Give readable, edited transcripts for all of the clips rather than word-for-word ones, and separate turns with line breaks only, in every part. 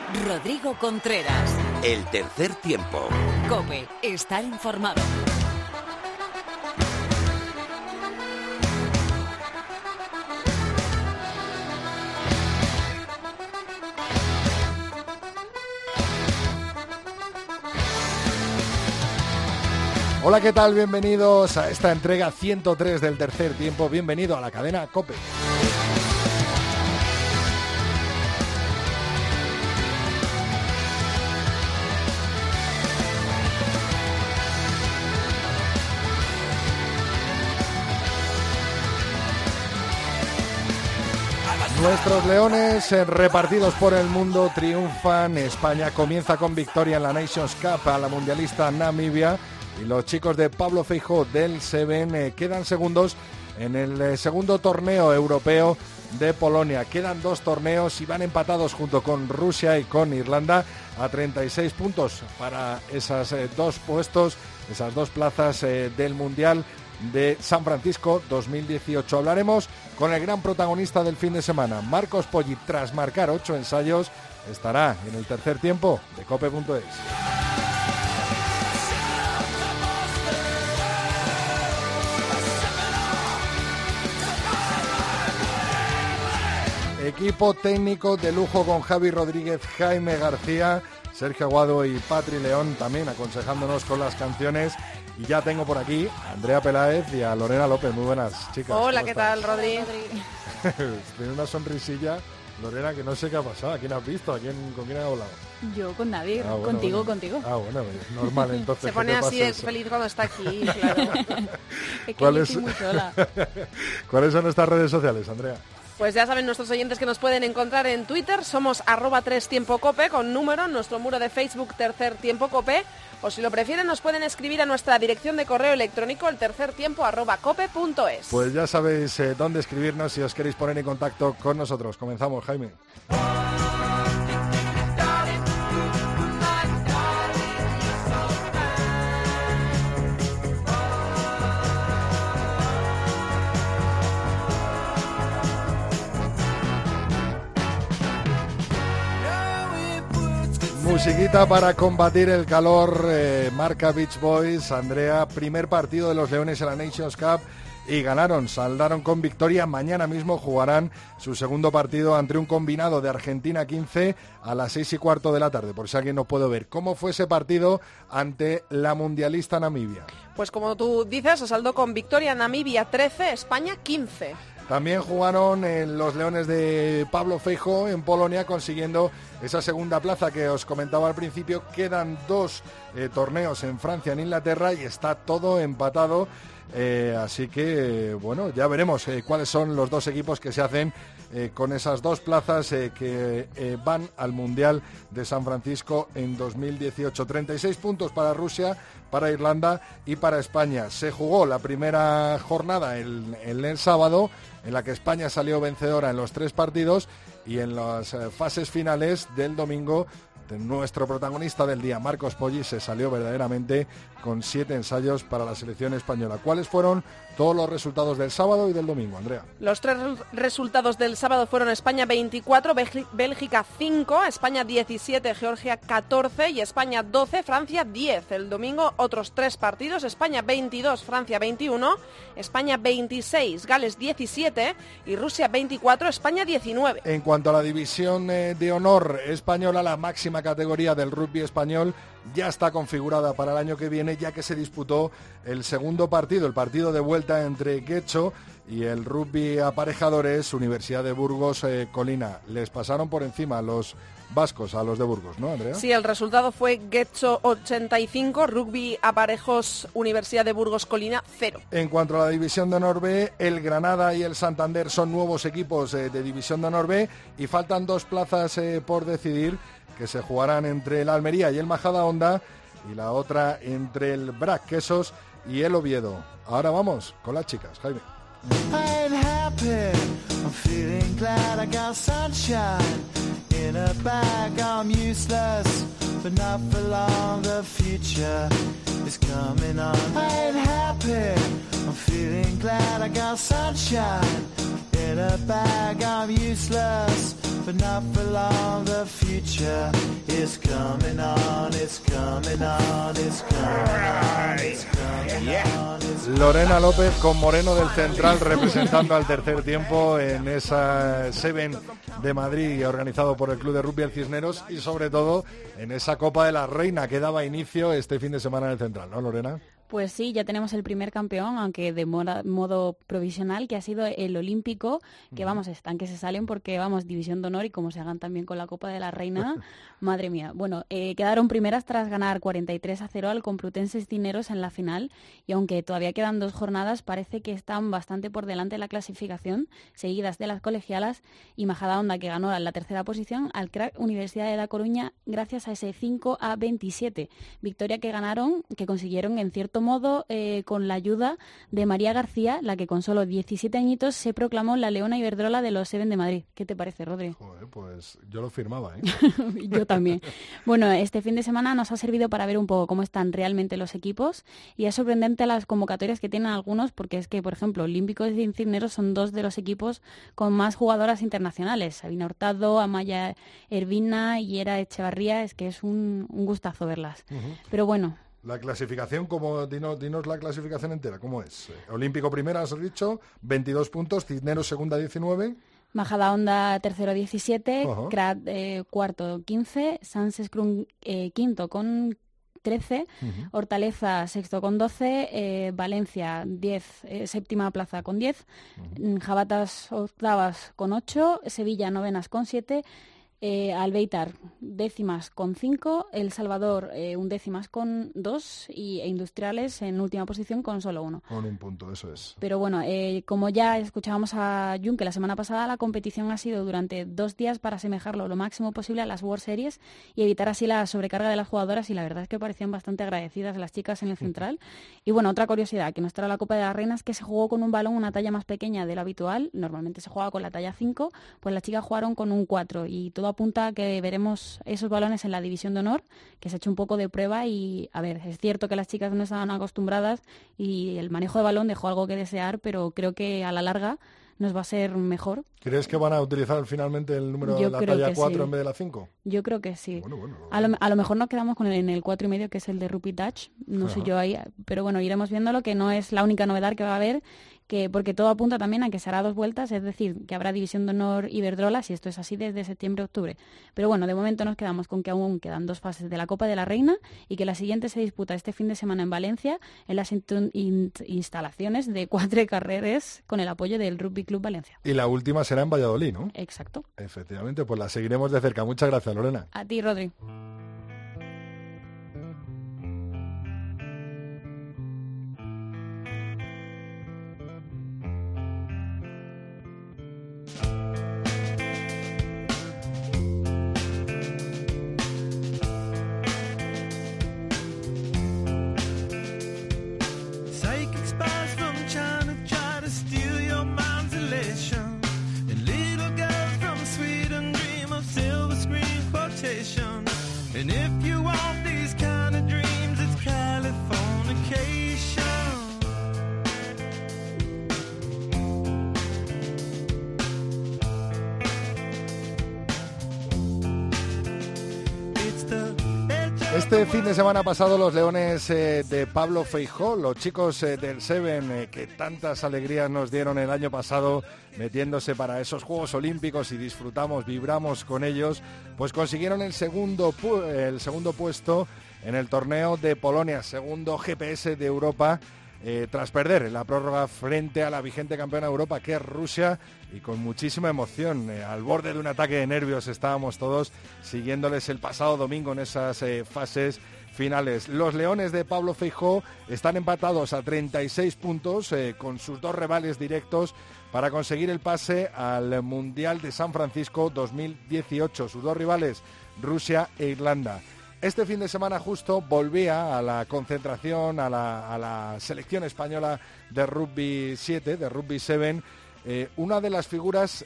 Rodrigo Contreras.
El tercer tiempo.
COPE. Estar informado.
Hola, ¿qué tal? Bienvenidos a esta entrega 103 del tercer tiempo. Bienvenido a la cadena COPE. Nuestros leones repartidos por el mundo triunfan. España comienza con victoria en la Nations Cup a la mundialista Namibia. Y los chicos de Pablo Feijó del Seven quedan segundos en el segundo torneo europeo de Polonia. Quedan dos torneos y van empatados junto con Rusia y con Irlanda a 36 puntos para esas dos puestos, esas dos plazas del Mundial de San Francisco 2018. Hablaremos con el gran protagonista del fin de semana, Marcos Poggi. Tras marcar 8 ensayos, estará en el tercer tiempo de cope.es. Equipo técnico de lujo con Javi Rodríguez, Jaime García, Sergio Aguado y Patri León también aconsejándonos con las canciones. Y ya tengo por aquí a Andrea Peláez y a Lorena López. Muy buenas, chicas.
Hola, ¿qué tal, Rodri?
Tiene una sonrisilla, Lorena, que no sé qué ha pasado. ¿A quién has visto? ¿Con quién has hablado?
Yo con David,
bueno,
contigo.
Ah, bueno, normal entonces.
Se pone así de feliz cuando está aquí, claro.
Es que yo estoy muy sola.
¿Cuáles son nuestras redes sociales, Andrea?
Pues ya saben nuestros oyentes que nos pueden encontrar en Twitter, somos @3tiempocope con número, nuestro muro de Facebook Tercer Tiempo Cope, o si lo prefieren nos pueden escribir a nuestra dirección de correo electrónico eltercertiempo@cope.es.
Pues ya sabéis dónde escribirnos si os queréis poner en contacto con nosotros. Comenzamos, Jaime. Musiquita para combatir el calor, marca Beach Boys. Andrea, primer partido de los Leones en la Nations Cup y ganaron, saldaron con victoria. Mañana mismo jugarán su segundo partido ante un combinado de Argentina 15 a las 6:15 de la tarde, por si alguien no puede ver. ¿Cómo fue ese partido ante la mundialista Namibia?
Pues como tú dices, se saldó con victoria. Namibia 13, España 15.
También jugaron los Leones de Pablo Feijó en Polonia, consiguiendo esa segunda plaza que os comentaba al principio. Quedan dos torneos en Francia, en Inglaterra, y está todo empatado. Así que, bueno, ya veremos cuáles son los dos equipos que se hacen con esas dos plazas que van al Mundial de San Francisco en 2018. 36 puntos para Rusia, para Irlanda y para España. Se jugó la primera jornada el sábado, en la que España salió vencedora en los 3 partidos, y en las fases finales del domingo nuestro protagonista del día, Marcos Poggi, se salió verdaderamente con 7 ensayos para la selección española. ¿Cuáles fueron todos los resultados del sábado y del domingo, Andrea?
Los 3 resultados del sábado fueron España 24, Bélgica 5, España 17, Georgia 14 y España 12, Francia 10. El domingo otros 3 partidos, España 22, Francia 21, España 26, Gales 17 y Rusia 24, España 19.
En cuanto a la división de honor española, la máxima categoría del rugby español ya está configurada para el año que viene, ya que se disputó el segundo partido, el partido de vuelta entre Getxo y el rugby aparejadores Universidad de Burgos Colina. Les pasaron por encima los vascos a los de Burgos, ¿no, Andrea?
Sí, el resultado fue Getxo 85, rugby aparejos Universidad de Burgos Colina 0.
En cuanto a la división de honor B, el Granada y el Santander son nuevos equipos de división de honor B, y faltan 2 plazas por decidir, que se jugarán entre el Almería y el Majadahonda, y la otra entre el Brac Quesos y el Oviedo. Ahora vamos con las chicas, Jaime. I'm happy, I'm feeling glad I got sunshine in a bag, I'm useless, but not for long, the future is coming on. I'm happy, I'm feeling glad I got sunshine in a bag, I'm useless,
but not for long. The future is coming on, it's coming on, it's coming on, it's coming on.
Lorena López con Moreno del Central representando al tercer tiempo en esa Seven de Madrid organizado por el Club de Rugby El Cisneros y sobre todo en esa Copa de la Reina que daba inicio este fin de semana en el Central, ¿no, Lorena?
Pues sí, ya tenemos el primer campeón, aunque de modo provisional, que ha sido el Olímpico, que vamos, están que se salen porque vamos, División de Honor y como se hagan también con la Copa de la Reina, madre mía. Bueno, quedaron primeras tras ganar 43-0 al Complutense Cisneros en la final y aunque todavía quedan 2 jornadas, parece que están bastante por delante de la clasificación, seguidas de las colegialas y Majadahonda, que ganó la tercera posición al Crack Universidad de La Coruña gracias a ese 5-27. Victoria que consiguieron en cierto modo con la ayuda de María García, la que con solo 17 añitos se proclamó la Leona Iberdrola de los Seven de Madrid. ¿Qué te parece, Rodri?
Joder, pues yo lo firmaba, ¿eh?
Yo también. Bueno, este fin de semana nos ha servido para ver un poco cómo están realmente los equipos y es sorprendente las convocatorias que tienen algunos porque es que, por ejemplo, Olímpicos y Cisneros son 2 de los equipos con más jugadoras internacionales. Sabina Hurtado, Amaya Ervina y Era Echevarría, es que es un gustazo verlas. Pero bueno...
La clasificación, dinos la clasificación entera, ¿cómo es? Olímpico primera, has dicho, 22 puntos, Cisneros segunda, 19.
Majadahonda tercero, 17, Crat cuarto, 15, Sanses-Crun quinto con 13, Hortaleza sexto con 12, Valencia 10, séptima plaza con 10, Jabatas octavas con 8, Sevilla novenas con 7, Albeitar décimas con 5, El Salvador undécimas con 2 e Industriales en última posición con solo 1.
Con 1 punto, eso es.
Pero bueno, como ya escuchábamos a Junque la semana pasada, la competición ha sido durante 2 días para asemejarlo lo máximo posible a las World Series y evitar así la sobrecarga de las jugadoras y la verdad es que parecían bastante agradecidas las chicas en el Central. Y bueno, otra curiosidad que nos trae la Copa de las Reinas es que se jugó con un balón una talla más pequeña de lo habitual, normalmente se juega con la talla 5, pues las chicas jugaron con un 4 y todo apunta a que veremos esos balones en la División de Honor, que se ha hecho un poco de prueba y, a ver, es cierto que las chicas no estaban acostumbradas y el manejo de balón dejó algo que desear, pero creo que a la larga nos va a ser mejor.
¿Crees que van a utilizar finalmente el número de la talla 4 en vez de la 5?
Yo creo que sí.
Bueno.
A lo mejor nos quedamos en el 4,5, que es el de Rugby Touch, no sé yo ahí, pero bueno, iremos viéndolo, que no es la única novedad que va a haber, porque todo apunta también a que se hará 2 vueltas, es decir, que habrá División de Honor Iberdrola, si esto es así, desde septiembre-octubre. Pero bueno, de momento nos quedamos con que aún quedan 2 fases de la Copa de la Reina y que la siguiente se disputa este fin de semana en Valencia, en las instalaciones de 4 carreras con el apoyo del Rugby Club Valencia.
Y la última será en Valladolid, ¿no?
Exacto.
Efectivamente, pues la seguiremos de cerca. Muchas gracias, Lorena.
A ti, Rodri.
And if you want these kind of dreams, it's Californication.
Este fin de semana pasado los Leones de Pablo Feijó, los chicos del Seven que tantas alegrías nos dieron el año pasado metiéndose para esos Juegos Olímpicos y disfrutamos, vibramos con ellos, pues consiguieron el segundo puesto en el torneo de Polonia, segundo GPS de Europa, tras perder la prórroga frente a la vigente campeona de Europa, que es Rusia, y con muchísima emoción, al borde de un ataque de nervios estábamos todos siguiéndoles el pasado domingo en esas fases finales. Los Leones de Pablo Feijó están empatados a 36 puntos con sus 2 rivales directos para conseguir el pase al Mundial de San Francisco 2018. Sus 2 rivales, Rusia e Irlanda. Este fin de semana justo volvía a la concentración, a la selección española de Rugby 7, de Rugby 7, una de las figuras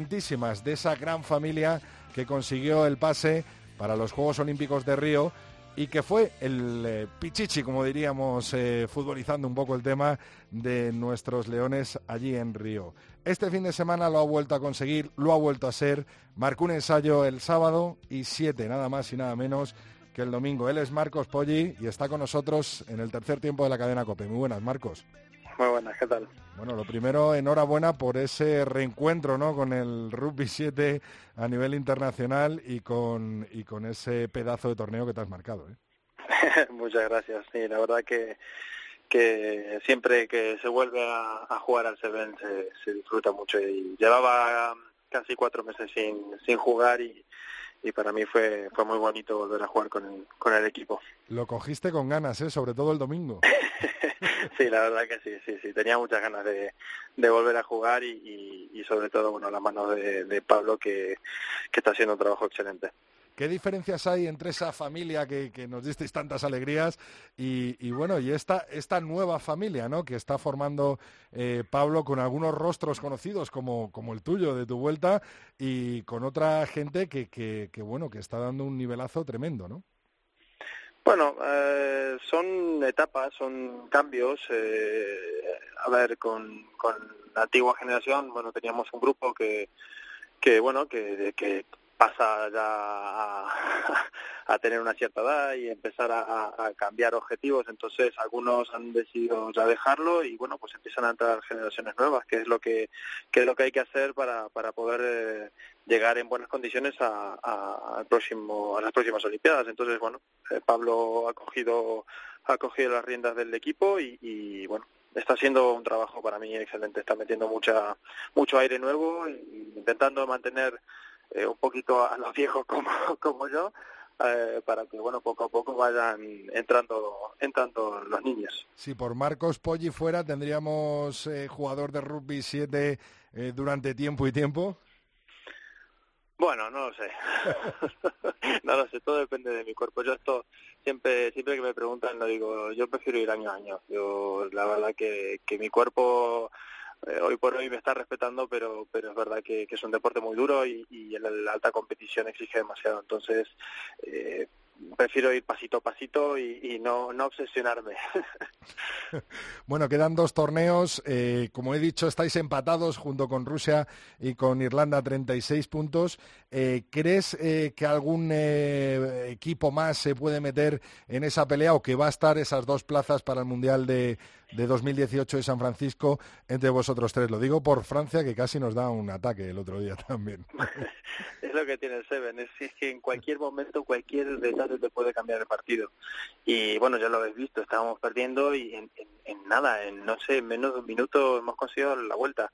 importantísimas de esa gran familia que consiguió el pase para los Juegos Olímpicos de Río y que fue el pichichi, como diríamos, futbolizando un poco el tema de nuestros leones allí en Río. Este fin de semana lo ha vuelto a conseguir, lo ha vuelto a ser, marcó un ensayo el sábado y 7, nada más y nada menos que el domingo. Él es Marcos Poggi y está con nosotros en el tercer tiempo de la cadena COPE. Muy buenas, Marcos.
Muy buenas, ¿qué tal?
Bueno, lo primero, enhorabuena por ese reencuentro, ¿no?, con el Rugby 7 a nivel internacional y con ese pedazo de torneo que te has marcado, ¿eh?
Muchas gracias. Sí, la verdad que siempre que se vuelve a jugar al Seven se disfruta mucho, y llevaba casi 4 meses sin jugar y para mí fue muy bonito volver a jugar con el equipo.
Lo cogiste con ganas, sobre todo el domingo.
Sí, la verdad que sí, tenía muchas ganas de volver a jugar y sobre todo, bueno, las manos de Pablo que está haciendo un trabajo excelente.
¿Qué diferencias hay entre esa familia que nos disteis tantas alegrías y bueno, y esta nueva familia, ¿no?, que está formando Pablo, con algunos rostros conocidos como el tuyo de tu vuelta, y con otra gente que bueno, que está dando un nivelazo tremendo, ¿no?
Bueno, son etapas, son cambios. A ver, con la antigua generación, bueno, teníamos un grupo que pasa ya a tener una cierta edad y empezar a cambiar objetivos. Entonces algunos han decidido ya dejarlo y bueno, pues empiezan a entrar generaciones nuevas, que es lo que hay que hacer para poder llegar en buenas condiciones a las próximas Olimpiadas. Entonces, bueno, Pablo ha cogido las riendas del equipo y bueno, está haciendo un trabajo para mí excelente. Está metiendo mucho aire nuevo e intentando mantener un poquito a los viejos como yo, para que bueno, poco a poco vayan entrando los niños.
Si por Marcos Poggi fuera, ¿tendríamos jugador de Rugby 7 durante tiempo y tiempo?
Bueno, no lo sé. No lo sé, todo depende de mi cuerpo. Yo esto siempre que me preguntan lo digo, yo prefiero ir año a año. Yo la verdad que mi cuerpo hoy por hoy me está respetando, pero es verdad que es un deporte muy duro y la alta competición exige demasiado. Entonces prefiero ir pasito a pasito y no obsesionarme.
Bueno, quedan 2 torneos. Como he dicho, estáis empatados junto con Rusia y con Irlanda, 36 puntos. ¿Crees que algún equipo más se puede meter en esa pelea, o que va a estar esas 2 plazas para el Mundial de 2018 de San Francisco entre vosotros 3? Lo digo por Francia, que casi nos da un ataque el otro día también.
Es lo que tiene el Seven, es que en cualquier momento, cualquier detalle te puede cambiar el partido. Y bueno, ya lo habéis visto, estábamos perdiendo y en nada, no sé, en menos de un minuto hemos conseguido la vuelta.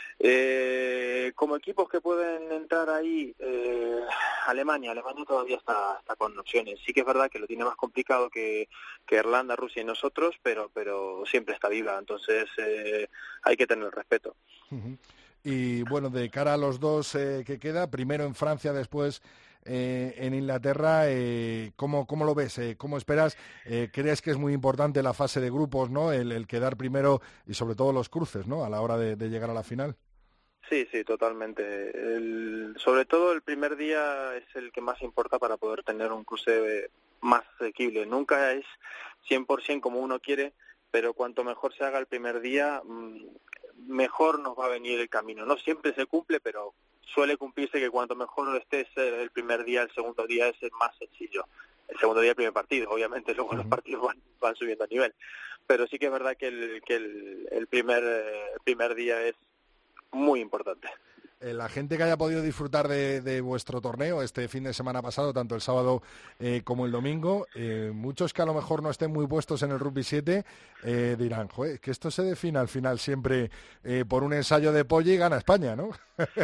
Como equipos que pueden entrar ahí, Alemania todavía está con opciones. Sí que es verdad que lo tiene más complicado que Irlanda, Rusia y nosotros, pero siempre está viva, entonces hay que tener respeto.
Uh-huh. Y bueno, de cara a los 2 que queda, primero en Francia, después en Inglaterra, ¿cómo lo ves? ¿Cómo esperas? ¿Crees que es muy importante la fase de grupos, ¿no?, el quedar primero y sobre todo los cruces, ¿no?, a la hora de llegar a la final?
Sí, totalmente. Sobre todo el primer día es el que más importa para poder tener un cruce más asequible. Nunca es 100% como uno quiere, pero cuanto mejor se haga el primer día, mejor nos va a venir el camino. No siempre se cumple, pero suele cumplirse que cuanto mejor estés el primer día, el segundo día es el más sencillo. El segundo día el primer partido, obviamente luego los partidos van subiendo a nivel. Pero sí que es verdad que el primer día es muy importante.
La gente que haya podido disfrutar de vuestro torneo este fin de semana pasado, tanto el sábado como el domingo, muchos que a lo mejor no estén muy puestos en el Rugby 7 dirán, joder, que esto se define al final siempre por un ensayo de Poggi y gana España, ¿no?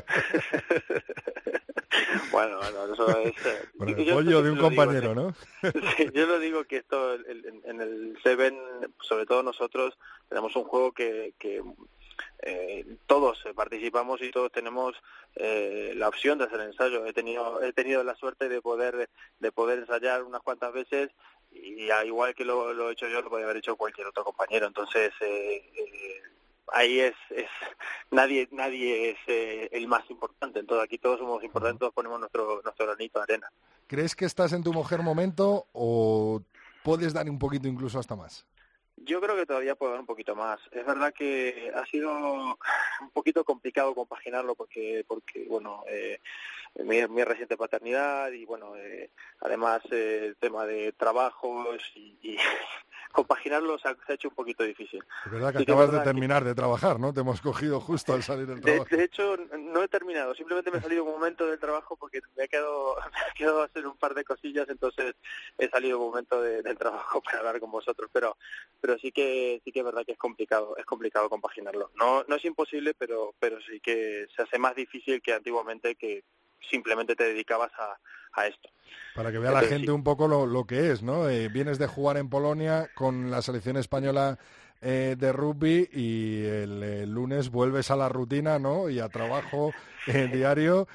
Bueno, eso es...
Bueno, el pollo de un compañero, ¿no?
Sí, yo lo digo que esto en el Seven, sobre todo nosotros, tenemos un juego que todos participamos y todos tenemos la opción de hacer ensayo. He tenido la suerte de poder ensayar unas cuantas veces y al igual que lo he hecho yo, lo podría haber hecho cualquier otro compañero. Entonces ahí es nadie es el más importante. Entonces aquí todos somos importantes, todos ponemos nuestro granito de arena.
¿Crees que estás en tu mejor momento o puedes dar un poquito incluso hasta más?
Yo creo que todavía puedo dar un poquito más. Es verdad que ha sido un poquito complicado compaginarlo porque bueno, mi reciente paternidad y bueno, además el tema de trabajos y compaginarlo se ha hecho un poquito difícil.
Es verdad que acabas de terminar de trabajar, ¿no? Te hemos cogido justo al salir del trabajo.
De hecho, no he terminado. Simplemente me he salido un momento del trabajo porque me ha quedado a hacer un par de cosillas, entonces he salido un momento del trabajo para hablar con vosotros. Pero sí que es verdad que es complicado compaginarlo. No es imposible, pero sí que se hace más difícil que antiguamente, que simplemente te dedicabas a esto.
Para que vea la gente un poco lo que es, ¿no? Vienes de jugar en Polonia con la selección española de rugby y el lunes vuelves a la rutina, ¿no? Y a trabajo diario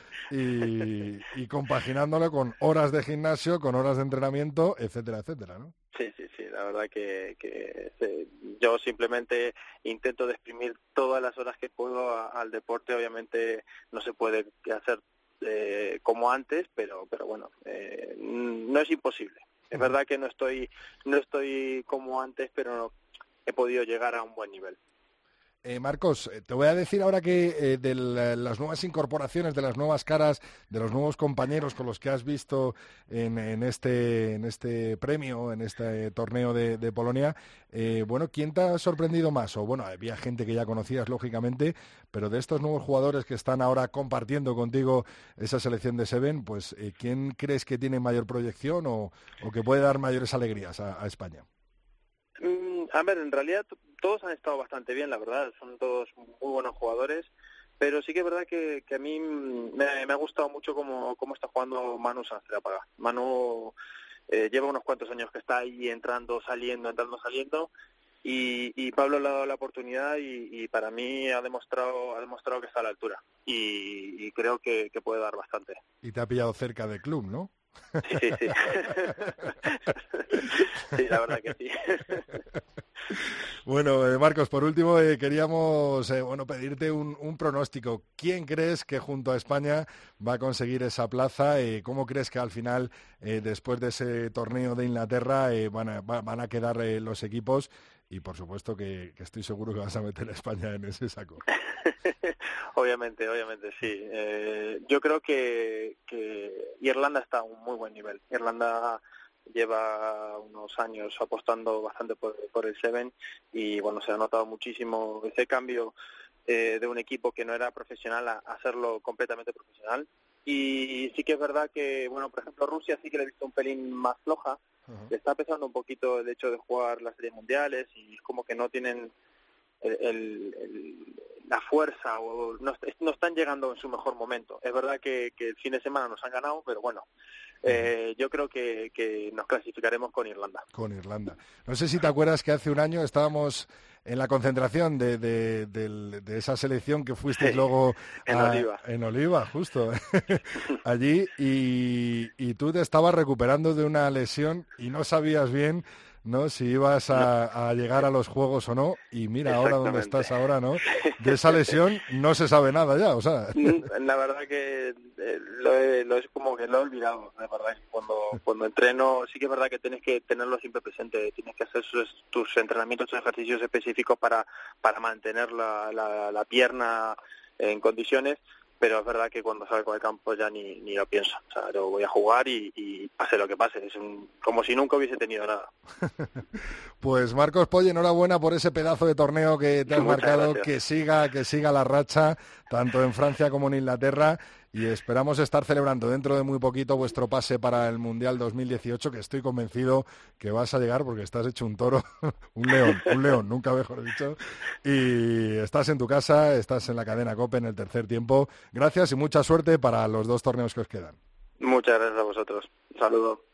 y compaginándolo con horas de gimnasio, con horas de entrenamiento, etcétera, etcétera, ¿no? Sí,
la verdad que yo simplemente intento de exprimir todas las horas que puedo al deporte. Obviamente no se puede hacer como antes, pero bueno, no es imposible. Es verdad que no estoy como antes, pero he podido llegar a un buen nivel.
Marcos, te voy a decir ahora que de las nuevas incorporaciones, de las nuevas caras, de los nuevos compañeros con los que has visto en este premio, en este torneo de Polonia, bueno, ¿quién te ha sorprendido más? O bueno, había gente que ya conocías, lógicamente, pero de estos nuevos jugadores que están ahora compartiendo contigo esa selección de Seven, pues ¿quién crees que tiene mayor proyección o que puede dar mayores alegrías a España?
A ver, en realidad todos han estado bastante bien, la verdad, son todos muy buenos jugadores, pero sí que es verdad que a mí me ha gustado mucho cómo está jugando Manu Sanzerapaga. Manu lleva unos cuantos años que está ahí entrando, saliendo, y Pablo le ha dado la oportunidad y para mí ha demostrado que está a la altura y creo que puede dar bastante.
Y te ha pillado cerca del club, ¿no?
Sí. Sí, la verdad que sí.
Bueno, Marcos, por último queríamos pedirte un pronóstico. ¿Quién crees que junto a España va a conseguir esa plaza? ¿Cómo crees que al final, después de ese torneo de Inglaterra, van a quedar los equipos? Y por supuesto que estoy seguro que vas a meter a España en ese saco.
Obviamente, sí. Yo creo que Irlanda está a un muy buen nivel. Irlanda lleva unos años apostando bastante por el Seven y bueno, se ha notado muchísimo ese cambio de un equipo que no era profesional a hacerlo completamente profesional. Y sí que es verdad que, bueno, por ejemplo, Rusia sí que le he visto un pelín más floja. Uh-huh. Le está pesando un poquito el hecho de jugar las series mundiales y es como que no tienen la fuerza o no están llegando en su mejor momento. Es verdad que el fin de semana nos han ganado, pero bueno, yo creo que nos clasificaremos con Irlanda.
Con Irlanda. No sé si te acuerdas que hace un año estábamos en la concentración de esa selección que fuisteis luego en Oliva, justo, allí, y tú te estabas recuperando de una lesión y no sabías bien, ¿no?, si ibas a llegar a los Juegos o no, y mira ahora dónde estás ahora, ¿no? De esa lesión no se sabe nada ya, o sea.
La verdad que lo es como que lo he olvidado, de verdad. Cuando entreno, sí que es verdad que tienes que tenerlo siempre presente, tienes que hacer tus entrenamientos, tus ejercicios específicos para mantener la pierna en condiciones. Pero es verdad que cuando salgo del campo ya ni lo pienso. O sea, yo voy a jugar y pase lo que pase. Es como si nunca hubiese tenido nada.
Pues Marcos Polle, enhorabuena por ese pedazo de torneo que te has marcado.
Gracias.
Que siga la racha, tanto en Francia como en Inglaterra. Y esperamos estar celebrando dentro de muy poquito vuestro pase para el Mundial 2018, que estoy convencido que vas a llegar porque estás hecho un toro, un león, nunca mejor dicho. Y estás en tu casa, estás en la cadena COPE en el tercer tiempo. Gracias y mucha suerte para los 2 torneos que os quedan.
Muchas gracias a vosotros. Un saludo.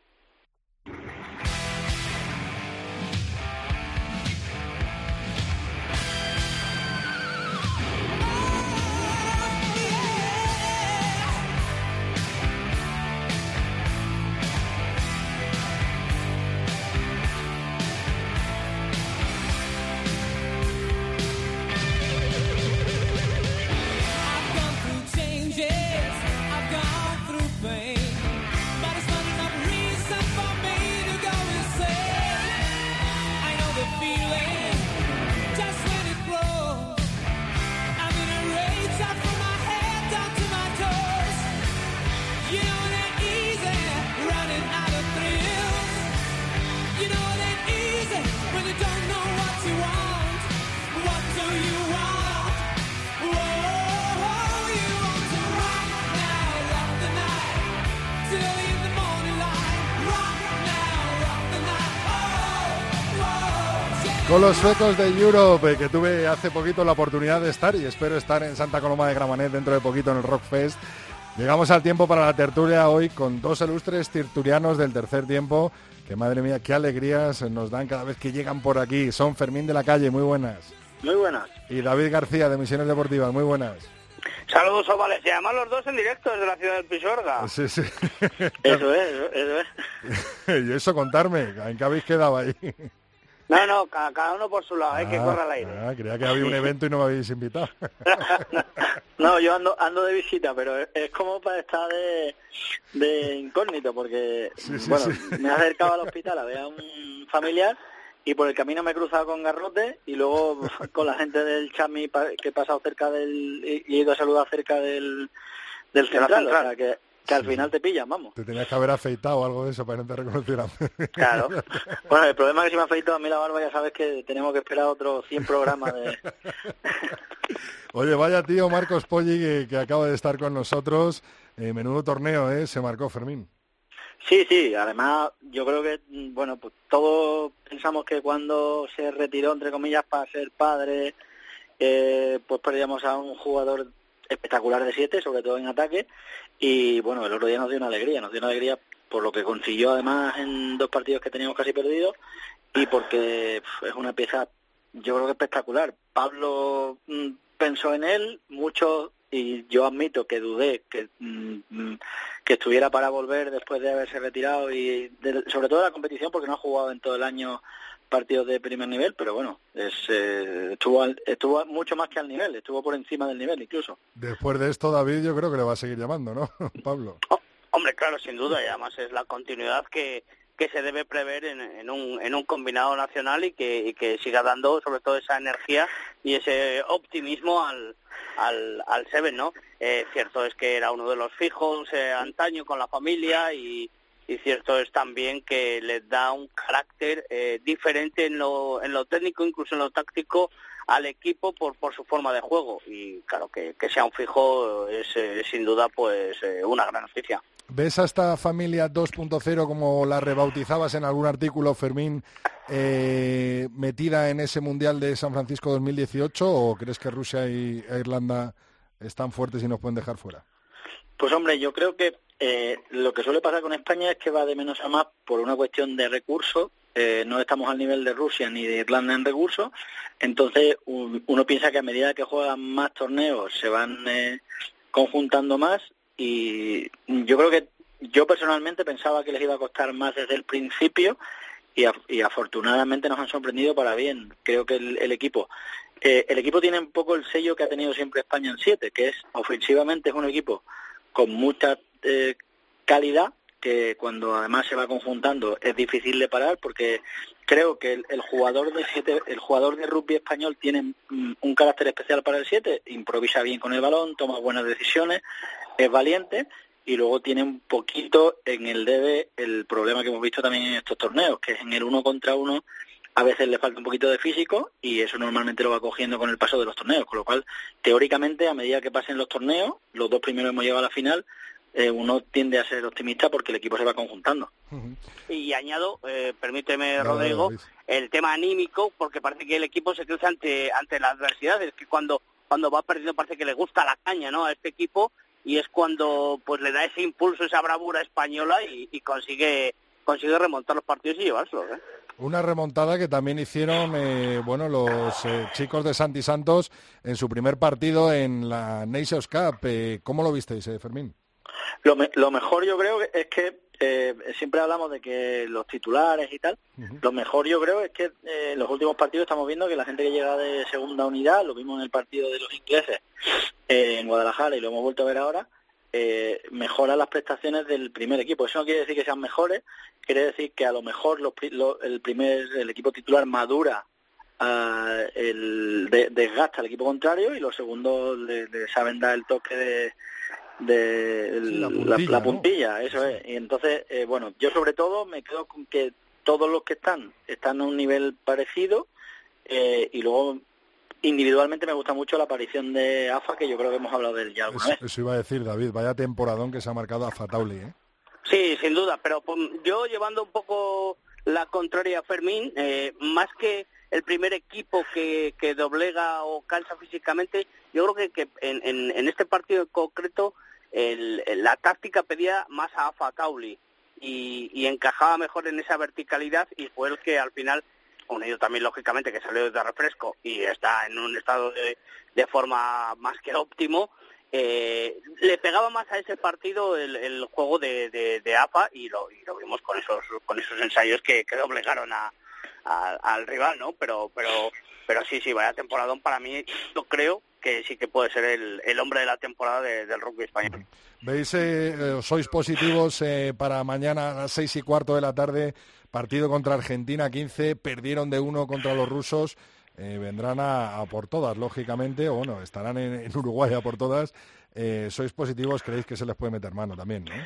Con los suecos de Europe, que tuve hace poquito la oportunidad de estar y espero estar en Santa Coloma de Gramenet dentro de poquito en el Rock Fest. Llegamos al tiempo para la tertulia hoy con dos ilustres tertulianos del tercer tiempo, que madre mía, qué alegrías nos dan cada vez que llegan por aquí. Son Fermín de la Calle, muy buenas.
Muy buenas.
Y David García, de Misiones Deportivas, muy buenas.
Saludos, Ovales. Y además los dos en directo desde la ciudad del Pisuerga.
Sí, sí.
Eso es.
Y eso contarme, ¿en qué habéis quedado ahí?
No, cada uno por su lado, hay que correr al aire.
Creía que había un evento y no me habéis invitado.
No, yo ando de visita, pero es como para estar de incógnito, porque
sí,
me he acercado al hospital a ver a un familiar y por el camino me he cruzado con Garrote y luego con la gente del Chami que he pasado cerca y he ido a saludar cerca del central, o sea, que al final te pillan, vamos.
Te tenías que haber afeitado o algo de eso para que no te reconocieran.
Claro. Bueno, el problema es que si me afeito a mí la barba ya sabes que tenemos que esperar otros 100 programas de...
Oye, vaya tío Marcos Poggi que acaba de estar con nosotros. Menudo torneo, se marcó Fermín.
Sí, además yo creo que, pues todos pensamos que cuando se retiró, entre comillas, para ser padre, pues perdíamos a un jugador espectacular de 7, sobre todo en ataque, y bueno, el otro día nos dio una alegría por lo que consiguió además en 2 partidos que teníamos casi perdidos, y porque es una pieza, yo creo que espectacular. Pablo pensó en él mucho, y yo admito que dudé que estuviera para volver después de haberse retirado, y sobre todo de la competición, porque no ha jugado en todo el año partidos de primer nivel, pero bueno, estuvo mucho más que al nivel, estuvo por encima del nivel incluso.
Después de esto, David, yo creo que le va a seguir llamando, ¿no, Pablo?
Hombre, claro, sin duda, y además es la continuidad que se debe prever en un combinado nacional y que siga dando sobre todo esa energía y ese optimismo al Seven, ¿no? Cierto es que era uno de los fijos antaño con la familia y cierto es también que les da un carácter diferente en lo técnico, incluso en lo táctico, al equipo por su forma de juego, y claro, que sea un fijo es sin duda pues una gran noticia.
¿Ves a esta familia 2.0, como la rebautizabas en algún artículo, Fermín, metida en ese Mundial de San Francisco 2018, o crees que Rusia e Irlanda están fuertes y nos pueden dejar fuera?
Pues hombre, yo creo que lo que suele pasar con España es que va de menos a más por una cuestión de recursos. No estamos al nivel de Rusia ni de Irlanda en recursos, entonces uno piensa que a medida que juegan más torneos se van conjuntando más, y yo creo que yo personalmente pensaba que les iba a costar más desde el principio, y afortunadamente nos han sorprendido para bien. Creo que el equipo tiene un poco el sello que ha tenido siempre España en 7, que es ofensivamente es un equipo con mucha calidad, que cuando además se va conjuntando es difícil de parar, porque creo que el jugador de rugby español tiene un carácter especial para el 7, improvisa bien con el balón, toma buenas decisiones, es valiente, y luego tiene un poquito en el debe el problema que hemos visto también en estos torneos, que es en el 1 contra 1 a veces le falta un poquito de físico, y eso normalmente lo va cogiendo con el paso de los torneos, con lo cual teóricamente a medida que pasen los torneos, los 2 primeros hemos llegado a la final, uno tiende a ser optimista porque el equipo se va conjuntando.
Y añado, permíteme, Rodrigo, el tema anímico, porque parece que el equipo se crece ante la adversidad, es que cuando va perdiendo parece que le gusta la caña, ¿no?, a este equipo, y es cuando pues le da ese impulso, esa bravura española y consigue remontar los partidos y llevárselos, ¿eh?
Una remontada que también hicieron los chicos de Santi Santos en su primer partido en la Nations Cup. ¿Cómo lo visteis, Fermín?
Lo mejor yo creo es que siempre hablamos de que los titulares y tal, lo mejor yo creo es que en los últimos partidos estamos viendo que la gente que llega de segunda unidad, lo vimos en el partido de los ingleses en Guadalajara y lo hemos vuelto a ver ahora, mejora las prestaciones del primer equipo. Eso no quiere decir que sean mejores, quiere decir que a lo mejor el equipo titular madura, desgasta al equipo contrario, y los segundos le saben dar el toque la puntilla, ¿no? Eso es. Y entonces, yo sobre todo me quedo con que todos los que están a un nivel parecido, y luego individualmente me gusta mucho la aparición de Afa, que yo creo que hemos hablado de él ya alguna vez.
Eso iba a decir, David, vaya temporadón que se ha marcado Afa Tauli, ¿eh?
Sí, sin duda, pero yo llevando un poco la contraria a Fermín, más que el primer equipo que doblega o cansa físicamente, yo creo que en este partido en concreto la táctica pedía más a Afa Tauli y encajaba mejor en esa verticalidad, y fue el que al final, unido también lógicamente que salió de refresco y está en un estado de forma más que óptimo, le pegaba más a ese partido el juego de AFA, y lo vimos con esos ensayos que doblegaron al rival, ¿no? Pero sí, vaya temporadón. Para mí, yo creo que sí que puede ser el hombre de la temporada del rugby español.
¿Veis, sois positivos para mañana a las 6:15 de la tarde, partido contra Argentina 15, perdieron de 1 contra los rusos, vendrán a por todas, lógicamente, o bueno, estarán en Uruguay a por todas? ¿Sois positivos? ¿Creéis que se les puede meter mano también, no?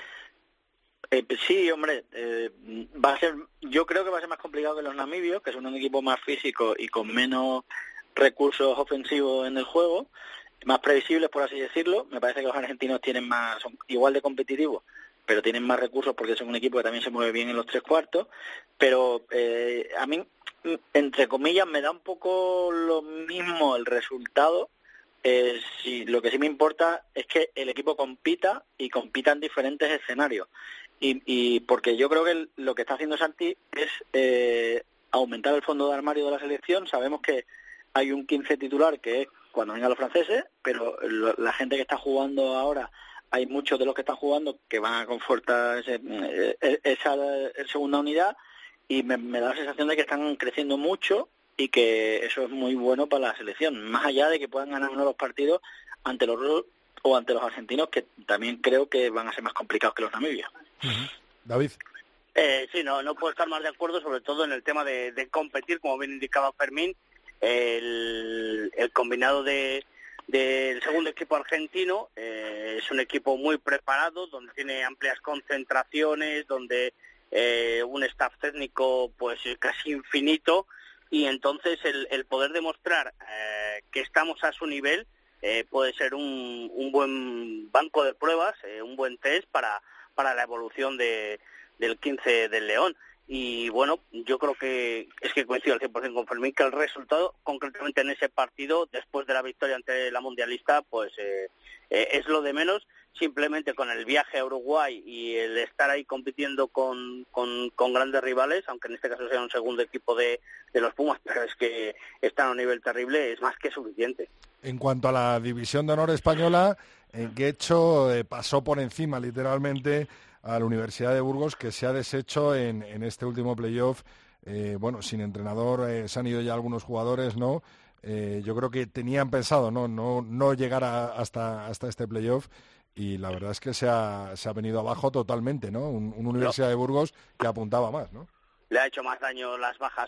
Sí, hombre, yo creo que va a ser más complicado que los namibios, que son un equipo más físico y con menos recursos ofensivos en el juego, más previsibles, por así decirlo. Me parece que los argentinos son igual de competitivos, pero tienen más recursos porque son un equipo que también se mueve bien en los 3/4, pero a mí, entre comillas, me da un poco lo mismo el resultado. Lo que sí me importa es que el equipo compita en diferentes escenarios, y porque yo creo que lo que está haciendo Santi es aumentar el fondo de armario de la selección. Sabemos que hay un 15 titular que es cuando vengan los franceses, pero la gente que está jugando ahora, hay muchos de los que están jugando que van a confortar esa segunda unidad, y me da la sensación de que están creciendo mucho y que eso es muy bueno para la selección, más allá de que puedan ganar uno de los partidos ante los rusos o ante los argentinos, que también creo que van a ser más complicados que los namibios.
David.
Sí, no puedo estar más de acuerdo, sobre todo en el tema de competir, como bien indicaba Fermín. El combinado del segundo equipo argentino es un equipo muy preparado, donde tiene amplias concentraciones, donde un staff técnico pues casi infinito, y entonces el poder demostrar que estamos a su nivel puede ser un buen banco de pruebas, un buen test para la evolución del 15 del León. Y bueno, yo creo que coincido al 100% con Fermín, que el resultado, concretamente en ese partido, después de la victoria ante la mundialista, pues es lo de menos. Simplemente con el viaje a Uruguay y el estar ahí compitiendo con grandes rivales, aunque en este caso sea un segundo equipo de los Pumas, pero es que están a un nivel terrible, es más que suficiente.
En cuanto a la división de honor española, Guecho pasó por encima, literalmente, a la Universidad de Burgos, que se ha deshecho en este último playoff. Sin entrenador, se han ido ya algunos jugadores, ¿no? Yo creo que tenían pensado no llegar hasta este playoff, y la verdad es que se ha venido abajo totalmente, ¿no? Una Universidad de Burgos que apuntaba más, ¿no?
Le ha hecho más daño las bajas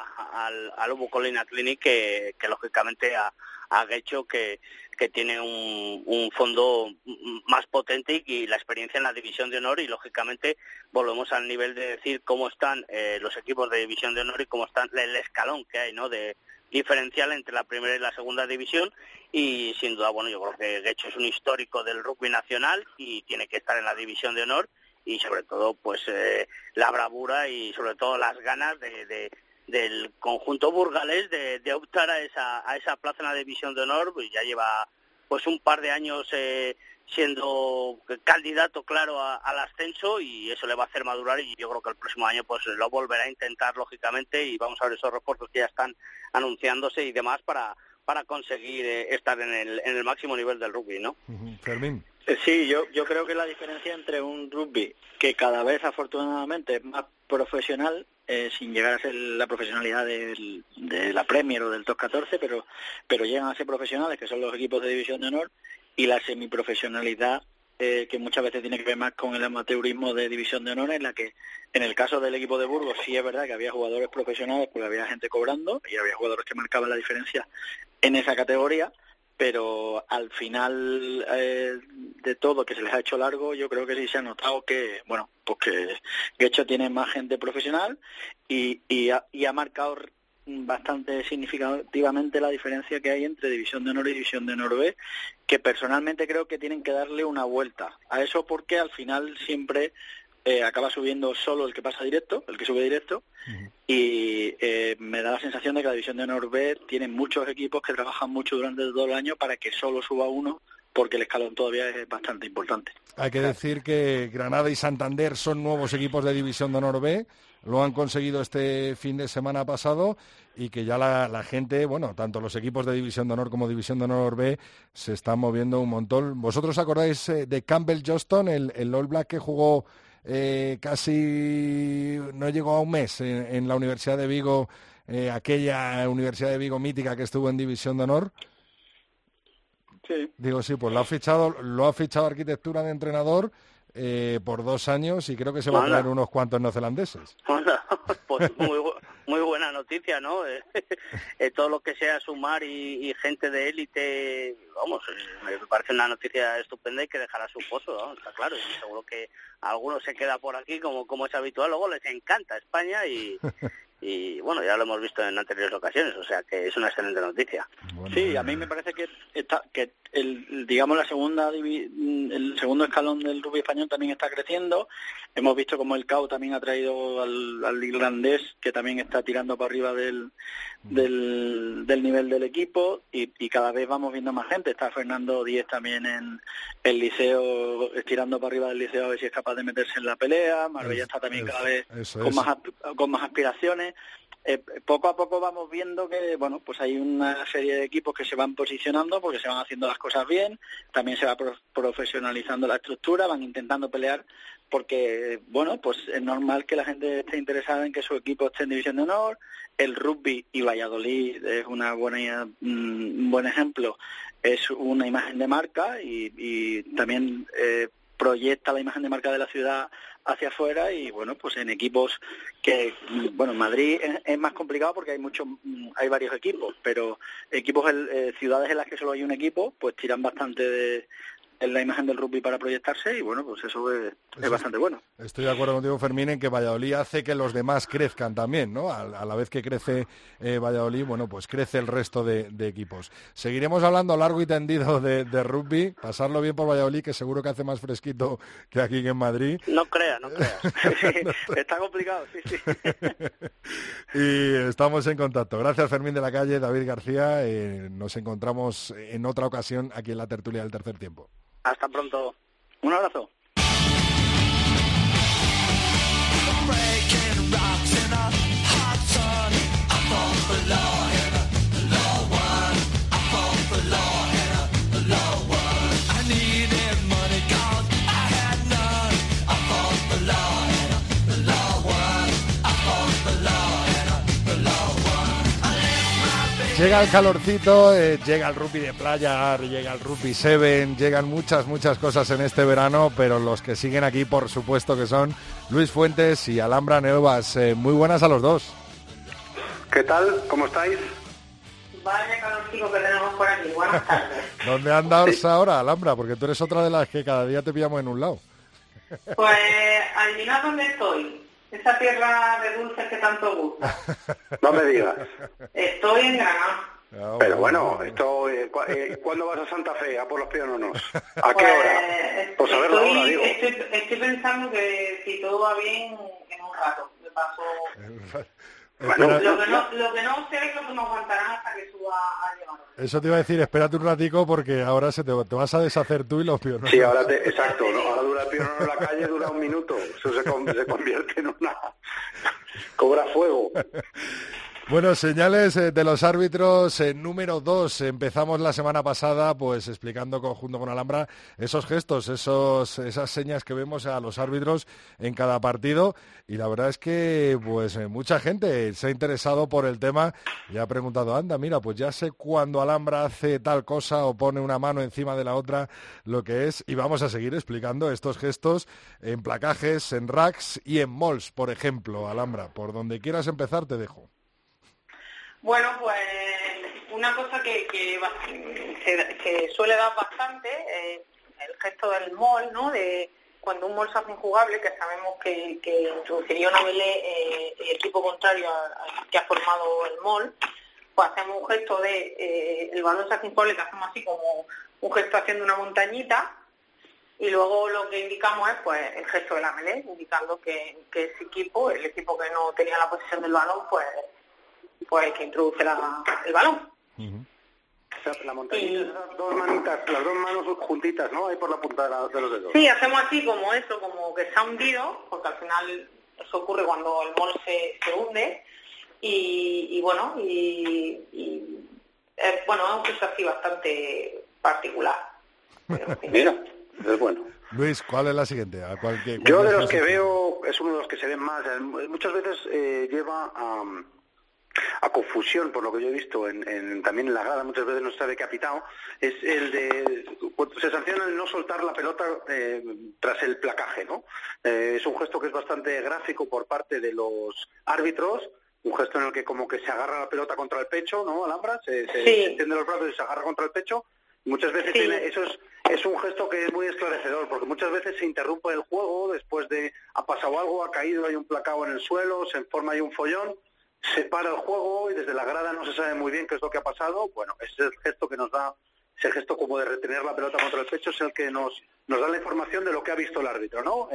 al Ubu Colina Clinic que lógicamente a Guecho, que tiene un fondo más potente y la experiencia en la división de honor, y lógicamente volvemos al nivel de decir cómo están los equipos de división de honor y cómo están el escalón que hay, ¿no?, de diferencial entre la primera y la segunda división. Y sin duda, bueno, yo creo que Guecho es un histórico del rugby nacional y tiene que estar en la división de honor, y sobre todo pues la bravura y sobre todo las ganas del conjunto burgalés de optar a esa plaza en la división de honor. Pues ya lleva pues un par de años siendo candidato claro al ascenso, y eso le va a hacer madurar, y yo creo que el próximo año pues lo volverá a intentar, lógicamente, y vamos a ver esos refuerzos que ya están anunciándose y demás para conseguir estar en el máximo nivel del rugby, ¿no?
Fermín.
Sí, yo creo que la diferencia entre un rugby que cada vez afortunadamente es más profesional, sin llegar a ser la profesionalidad de la Premier o del Top 14, pero llegan a ser profesionales, que son los equipos de división de honor, y la semiprofesionalidad que muchas veces tiene que ver más con el amateurismo de división de honor, en la que en el caso del equipo de Burgos sí es verdad que había jugadores profesionales porque había gente cobrando y había jugadores que marcaban la diferencia en esa categoría, pero al final de todo, que se les ha hecho largo, yo creo que sí se ha notado que, bueno, pues que Guecho tiene más gente profesional y ha marcado bastante significativamente la diferencia que hay entre división de honor y división de honor B, que personalmente creo que tienen que darle una vuelta a eso, porque al final siempre acaba subiendo solo el que pasa directo, el que sube directo, y me da la sensación de que la División de Honor B tiene muchos equipos que trabajan mucho durante todo el año para que solo suba uno, porque el escalón todavía es bastante importante.
Hay que decir que Granada y Santander son nuevos equipos de División de Honor B, lo han conseguido este fin de semana pasado y que ya la gente, bueno, tanto los equipos de División de Honor como División de Honor B se están moviendo un montón. ¿Vosotros acordáis de Campbell Johnston, el All Black que jugó casi no llegó a un mes en la Universidad de Vigo, aquella Universidad de Vigo mítica que estuvo en División de Honor?
Sí.
Digo, sí, pues lo ha fichado Arquitectura de entrenador por 2 años y creo que se va a traer unos cuantos neozelandeses.
Pues muy buena noticia, ¿no? Todo lo que sea sumar y gente de élite, vamos, me parece una noticia estupenda y que dejará su pozo, ¿no? Está claro, y seguro que alguno se queda por aquí como es habitual, luego les encanta España y bueno, ya lo hemos visto en anteriores ocasiones, o sea que es una excelente noticia.
Bueno,
sí, a mí me parece que digamos el segundo escalón del rugby español también está creciendo. Hemos visto como el CAO también ha traído al irlandés, que también está tirando para arriba del nivel del equipo, y cada vez vamos viendo más gente. Está Fernando Díez también en el Liceo, estirando para arriba del Liceo a ver si es capaz de meterse en la pelea. Marbella está también cada vez con más aspiraciones. Poco a poco vamos viendo que, bueno, pues hay una serie de equipos que se van posicionando porque se van haciendo las cosas bien, también se va profesionalizando la estructura, van intentando pelear porque, bueno, pues es normal que la gente esté interesada en que su equipo esté en División de Honor. El rugby, y Valladolid es un buen ejemplo, es una imagen de marca y también proyecta la imagen de marca de la ciudad hacia afuera, y bueno, pues en equipos que, bueno, en Madrid es más complicado porque hay varios equipos, pero ciudades en las que solo hay un equipo, pues tiran bastante de la imagen del rugby para proyectarse, y bueno, pues eso es bastante bueno.
Estoy de acuerdo contigo, Fermín, en que Valladolid hace que los demás crezcan también, ¿no? A la vez que crece Valladolid, bueno, pues crece el resto de equipos. Seguiremos hablando largo y tendido de rugby, pasarlo bien por Valladolid, que seguro que hace más fresquito que aquí en Madrid.
No creas. Está complicado, sí.
Y estamos en contacto. Gracias, Fermín de la Calle, David García. Nos encontramos en otra ocasión aquí en la tertulia del tercer tiempo.
Hasta pronto.
Un abrazo.
Llega el calorcito, llega el rugby de playa, llega el rugby 7, llegan muchas cosas en este verano, pero los que siguen aquí, por supuesto, que son Luis Fuentes y Alhambra Neovas. Muy buenas a los dos.
¿Qué tal? ¿Cómo estáis?
Vaya calorcito que tenemos por aquí. Buenas tardes.
¿Dónde andas ahora, Alhambra? Porque tú eres otra de las que cada día te pillamos en un lado.
Pues adivina dónde estoy. Esa tierra de dulces que tanto gusta.
No me digas.
Estoy en Granada.
Pero bueno, ¿cuándo vas a Santa Fe, a por los piononos? ¿A qué hora? Pues a ver la hora, digo.
Estoy pensando que si todo va bien, en un rato me paso.
Bueno,
lo que no sé es lo que me aguantarán hasta que suba a llevar.
Eso te iba a decir, espérate un ratico porque ahora te vas a deshacer tú y los piononos.
Sí, exacto, ¿no? Ahora dura el pionono en la calle, dura un minuto. Eso se convierte en una... cobra fuego.
Bueno, señales de los árbitros. Número 2, empezamos la semana pasada pues explicando junto con Alhambra esos gestos, esas señas que vemos a los árbitros en cada partido, y la verdad es que pues mucha gente se ha interesado por el tema y ha preguntado, anda, mira, pues ya sé cuando Alhambra hace tal cosa o pone una mano encima de la otra lo que es, y vamos a seguir explicando estos gestos en placajes, en racks y en malls, por ejemplo. Alhambra, por donde quieras empezar te dejo.
Bueno, pues una cosa que suele dar bastante es el gesto del mall, ¿no? De cuando un mall se hace injugable, que sabemos que introduciría una melee el equipo contrario al que ha formado el mall, pues hacemos un gesto de el balón se hace injugable, que hacemos así como un gesto haciendo una montañita, Y luego lo que indicamos es pues el gesto de la melee, indicando que ese equipo, el equipo que no tenía la posesión del balón, pues el que introduce el balón.
La montañita, las dos manos juntitas, ¿no? Ahí por la punta de los dedos.
Sí, hacemos así como eso, como que se ha hundido, porque al final eso ocurre cuando el mol se hunde. Y bueno, es un gesto así bastante particular.
Mira, es bueno.
Luis, ¿cuál es la siguiente?
Yo de los que veo, es uno de los que se ven más. Muchas veces lleva a confusión, por lo que yo he visto también en la grada, muchas veces no está decapitado, es el de, se sanciona el no soltar la pelota tras el placaje, ¿no? Es un gesto que es bastante gráfico por parte de los árbitros, un gesto en el que como que se agarra la pelota contra el pecho, ¿no, Alhambra? Se extiende los brazos y se agarra contra el pecho. Muchas veces es un gesto que es muy esclarecedor, porque muchas veces se interrumpe el juego después de ha pasado algo, ha caído, hay un placado en el suelo, se forma ahí un follón, se para el juego y desde la grada no se sabe muy bien qué es lo que ha pasado. Bueno, ese es el gesto que nos da, ese gesto como de retener la pelota contra el pecho es el que nos da la información de lo que ha visto el árbitro, ¿no?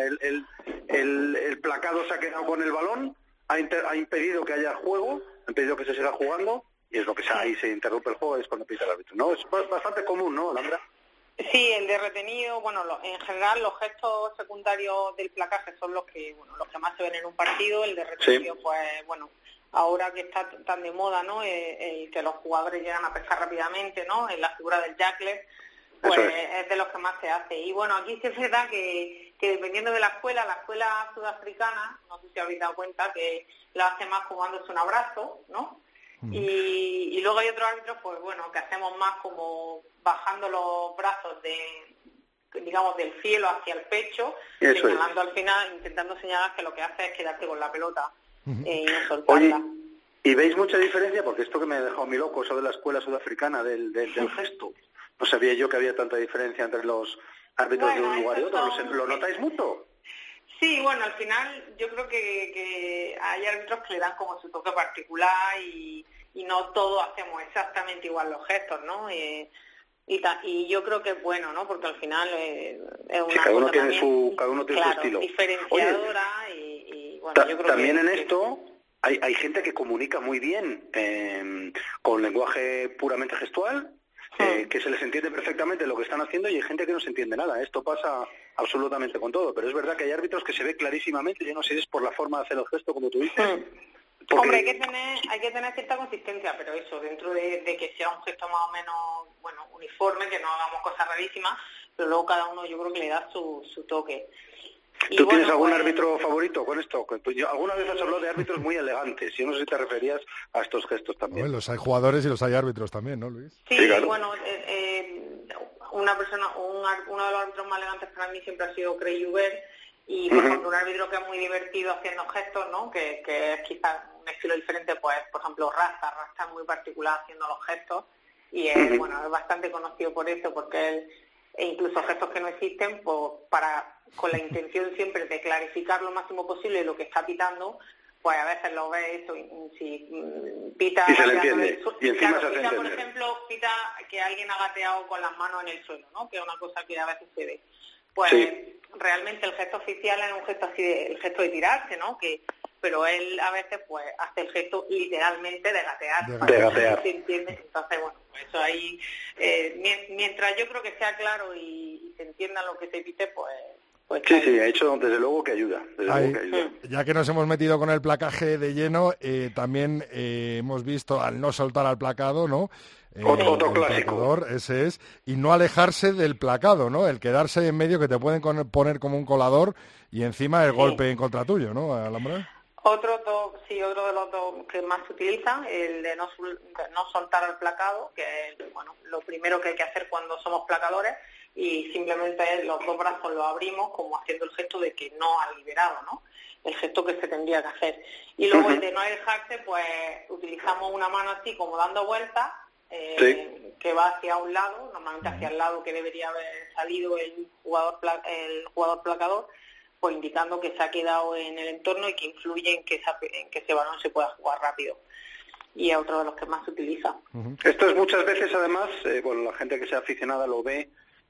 El placado se ha quedado con el balón, ha impedido que haya juego, ha impedido que se siga jugando, y es lo que ahí se interrumpe el juego, es cuando pita el árbitro, ¿no? Es bastante común, ¿no, Alhambra?
Sí, el de retenido, en general los gestos secundarios del placaje son los que más se ven en un partido. El de retenido, ahora que está tan de moda, ¿no? El que los jugadores llegan a pescar rápidamente, ¿no? En la figura del jackler, pues es de los que más se hace. Y bueno, aquí sí es verdad que dependiendo de la escuela sudafricana, no sé si habéis dado cuenta, que lo hace más como dándose un abrazo, ¿no? Y luego hay otros árbitros, que hacemos más como bajando los brazos del cielo hacia el pecho, señalando al final, intentando señalar que lo que hace es quedarte con la pelota y no soltarla.
Oye, ¿y veis mucha diferencia? Porque esto que me ha dejado mi loco, eso de la escuela sudafricana, del gesto. No sabía yo que había tanta diferencia entre los árbitros de un lugar y otro. ¿Lo notáis mucho?
Sí, al final yo creo que hay árbitros que le dan como su toque particular y no todos hacemos exactamente igual los gestos, ¿no? Y yo creo que es bueno, ¿no? Porque al final es una
cada uno
cosa
tiene
también,
su estilo
diferenciadora.
Oye,
yo creo
también
que,
en esto hay gente que comunica muy bien con lenguaje puramente gestual, que se les entiende perfectamente lo que están haciendo, y hay gente que no se entiende nada. Esto pasa absolutamente con todo, pero es verdad que hay árbitros que se ve clarísimamente, yo no sé si es por la forma de hacer el gesto, como tú dices. Porque...
Hombre, hay que tener cierta consistencia, pero eso, dentro de que sea un gesto más o menos, uniforme, que no hagamos cosas rarísimas, pero luego cada uno yo creo que le da su toque.
¿Tú tienes algún árbitro favorito con esto? Alguna vez has hablado de árbitros muy elegantes, yo no sé si te referías a estos gestos también.
Bueno, los hay jugadores y los hay árbitros también, ¿no, Luis?
Sí, claro. Uno de los árbitros más elegantes para mí siempre ha sido Craig Huber, y por ejemplo un árbitro que es muy divertido haciendo gestos, ¿no? Que es quizás un estilo diferente, pues por ejemplo Rasta es muy particular haciendo los gestos, y es bastante conocido por eso, porque él, e incluso gestos que no existen, pues con la intención siempre de clarificar lo máximo posible lo que está pitando, pues a veces lo ves eso, si pita...
Y se le entiende, y encima se hace
pita,
entender.
por ejemplo, pita que alguien ha gateado con las manos en el suelo, ¿no? Que es una cosa que a veces se ve. Pues realmente el gesto oficial es un gesto así, el gesto de tirarse, ¿no? Pero él a veces pues hace el gesto literalmente de gatear.
De gatear.
¿Se entiende? Entonces, pues eso ahí, mientras yo creo que sea claro y se entienda lo que se pite, pues
sí, ha hecho desde luego que ayuda.
Ya que nos hemos metido con el placaje de lleno, también hemos visto al no soltar al placado, ¿no?
Otro clásico.
Placador, ese es, y no alejarse del placado, ¿no? El quedarse en medio, que te pueden poner como un colador y encima el golpe en contra tuyo, ¿no, Alhambra?
Otro de los dos que más se utilizan, el de no soltar al placado, que es lo primero que hay que hacer cuando somos placadores, y simplemente los dos brazos los abrimos como haciendo el gesto de que no ha liberado, ¿no? El gesto que se tendría que hacer. Y luego el de no alejarse, pues utilizamos una mano así como dando vueltas, que va hacia un lado, normalmente hacia el lado que debería haber salido el jugador placador, pues indicando que se ha quedado en el entorno y que influye en que ese balón se pueda jugar rápido. Y es otro de los que más se utiliza.
Esto es muchas veces, además, la gente que sea aficionada lo ve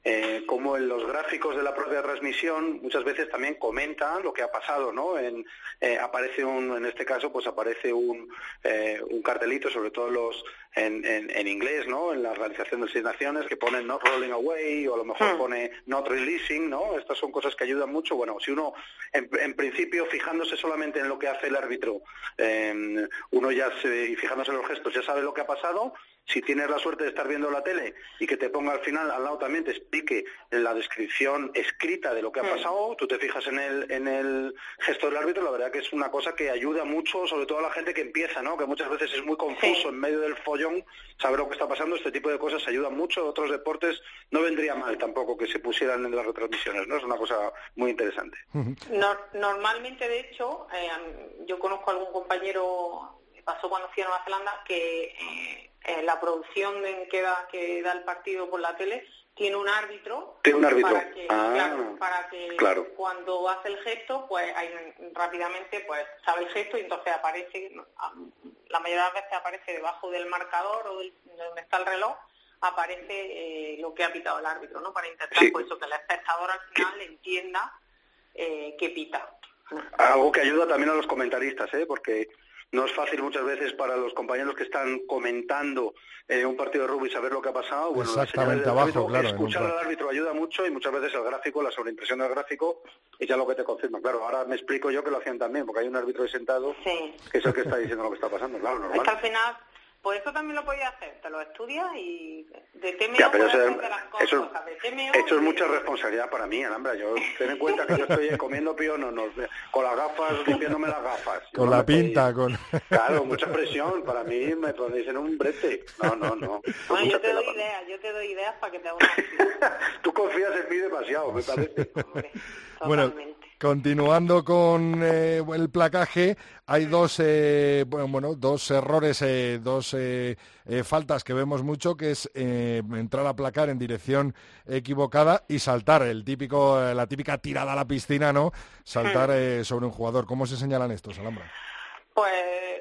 como en los gráficos de la propia transmisión muchas veces también comentan lo que ha pasado, ¿no? Aparece en este caso pues aparece un cartelito, sobre todo en inglés, ¿no? En la realización de 6 Naciones, que pone not rolling away, o a lo mejor pone not releasing, ¿no? Estas son cosas que ayudan mucho. Bueno, si uno en principio, fijándose solamente en lo que hace el árbitro, uno y fijándose en los gestos ya sabe lo que ha pasado. Si tienes la suerte de estar viendo la tele y que te ponga al final, al lado también te explique la descripción escrita de lo que ha pasado, tú te fijas en el gesto del árbitro, la verdad que es una cosa que ayuda mucho, sobre todo a la gente que empieza, ¿no? Que muchas veces es muy confuso en medio del follón saber lo que está pasando. Este tipo de cosas ayudan mucho. Otros deportes no vendría mal tampoco que se pusieran en las retransmisiones, ¿no? Es una cosa muy interesante.
Normalmente, de hecho, yo conozco a algún compañero, pasó cuando fui a Nueva Zelanda, que la producción que da el partido por la tele tiene un árbitro. Para que cuando hace el gesto, pues rápidamente pues sabe el gesto y entonces aparece, la mayoría de las veces aparece debajo del marcador o donde está el reloj, aparece lo que ha pitado el árbitro, ¿no? Para intentar pues eso, que el espectador al final entienda que pita.
Algo que ayuda también a los comentaristas, porque no es fácil muchas veces para los compañeros que están comentando un partido de rugby saber lo que ha pasado. Bueno,
exactamente, abajo, claro.
Escuchar al árbitro ayuda mucho, y muchas veces el gráfico, la sobreimpresión del gráfico, es ya lo que te confirma. Claro, ahora me explico yo que lo hacían también, porque hay un árbitro ahí sentado que es el que está diciendo lo que está pasando. Claro, normal.
Es que al final, pues eso también lo podías hacer, te lo estudias y de TMO
pero
puedes hacer de las cosas de TMO.
Eso es mucha responsabilidad para mí, Alhambra. Yo ten en cuenta que yo estoy comiendo piononos, con las gafas, limpiándome las gafas.
Con la pinta,
Claro, mucha presión. Para mí me ponéis en un brete. No.
Bueno, yo te doy ideas para que te hagas una...
Tú confías en mí demasiado, me parece.
Hombre,
bueno, continuando con el placaje, hay dos errores, dos faltas que vemos mucho, que es entrar a placar en dirección equivocada y saltar, la típica tirada a la piscina, ¿no? Saltar sobre un jugador. ¿Cómo se señalan estos, Alhambra?
Pues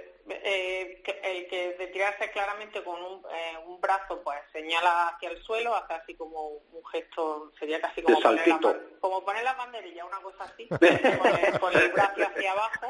el que de tirarse claramente con un brazo, pues señala hacia el suelo, hace así como un gesto, sería casi como poner la banderilla, una cosa así, con el brazo hacia abajo,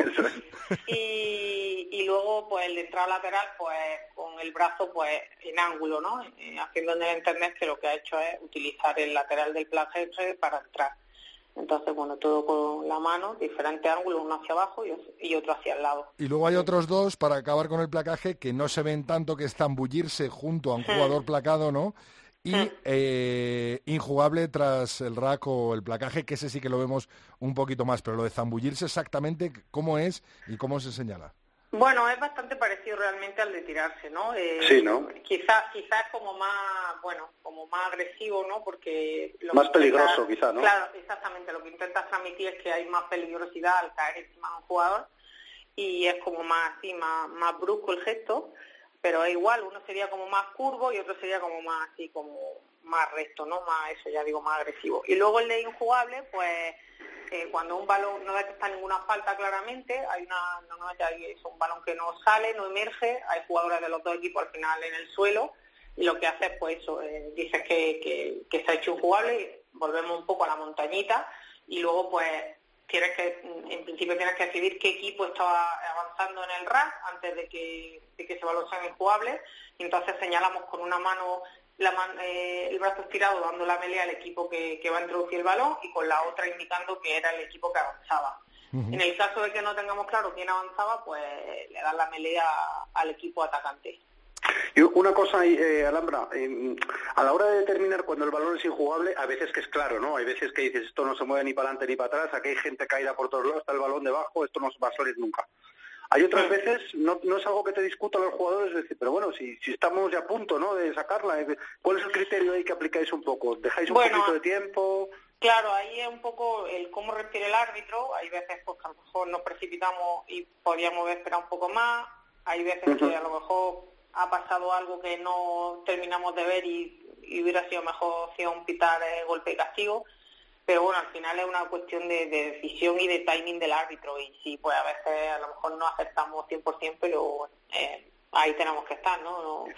y luego pues el entrado lateral, pues con el brazo pues en ángulo, ¿no? Haciendo en el internet que lo que ha hecho es utilizar el lateral del placaje para entrar. Entonces, bueno, todo con la mano, diferentes ángulos, uno hacia abajo y otro hacia el lado.
Y luego hay otros dos, para acabar con el placaje, que no se ven tanto, que es zambullirse junto a un jugador placado, ¿no? Y injugable tras el rack o el placaje, que ese sí que lo vemos un poquito más, pero lo de zambullirse exactamente, ¿cómo es y cómo se señala?
Bueno, es bastante parecido realmente al de tirarse, ¿no?
Sí, ¿no?
Quizás como más agresivo, ¿no? Porque
más peligroso, quizá, ¿no?
Claro, exactamente. Lo que intentas transmitir es que hay más peligrosidad al caer encima de un jugador y es como más brusco el gesto, pero es igual, uno sería como más curvo y otro sería como más así, como más recto, ¿no? Más, eso ya digo, más agresivo. Y luego el de injugable, pues cuando un balón no detecta ninguna falta claramente, hay un balón que no sale, no emerge, hay jugadores de los dos equipos al final en el suelo y lo que hace es pues eso, dices que se ha hecho injugable, volvemos un poco a la montañita y luego pues en principio tienes que decidir qué equipo estaba avanzando en el rack antes de que ese balón sea injugable, y entonces señalamos con una mano el brazo estirado dando la melea al equipo que va a introducir el balón y con la otra indicando que era el equipo que avanzaba. En el caso de que no tengamos claro quién avanzaba, pues le dan la melea al equipo atacante.
Y una cosa, Alhambra, a la hora de determinar cuando el balón es injugable, a veces que es claro, ¿no? Hay veces que dices, esto no se mueve ni para adelante ni para atrás, aquí hay gente caída por todos lados, está el balón debajo, esto no va a salir nunca. Hay otras veces, no es algo que te discutan los jugadores, es decir, pero bueno, si estamos ya a punto, ¿no?, de sacarla, ¿cuál es el criterio ahí que aplicáis un poco? ¿Dejáis un poquito de tiempo?
Claro, ahí es un poco el cómo respira el árbitro. Hay veces pues que a lo mejor nos precipitamos y podríamos esperar un poco más. Hay veces que a lo mejor ha pasado algo que no terminamos de ver y hubiera sido mejor opción pitar golpe y castigo. Pero bueno, al final es una cuestión de decisión y de timing del árbitro, y sí, pues a veces a lo mejor no aceptamos 100%, pero ahí tenemos que estar, ¿no?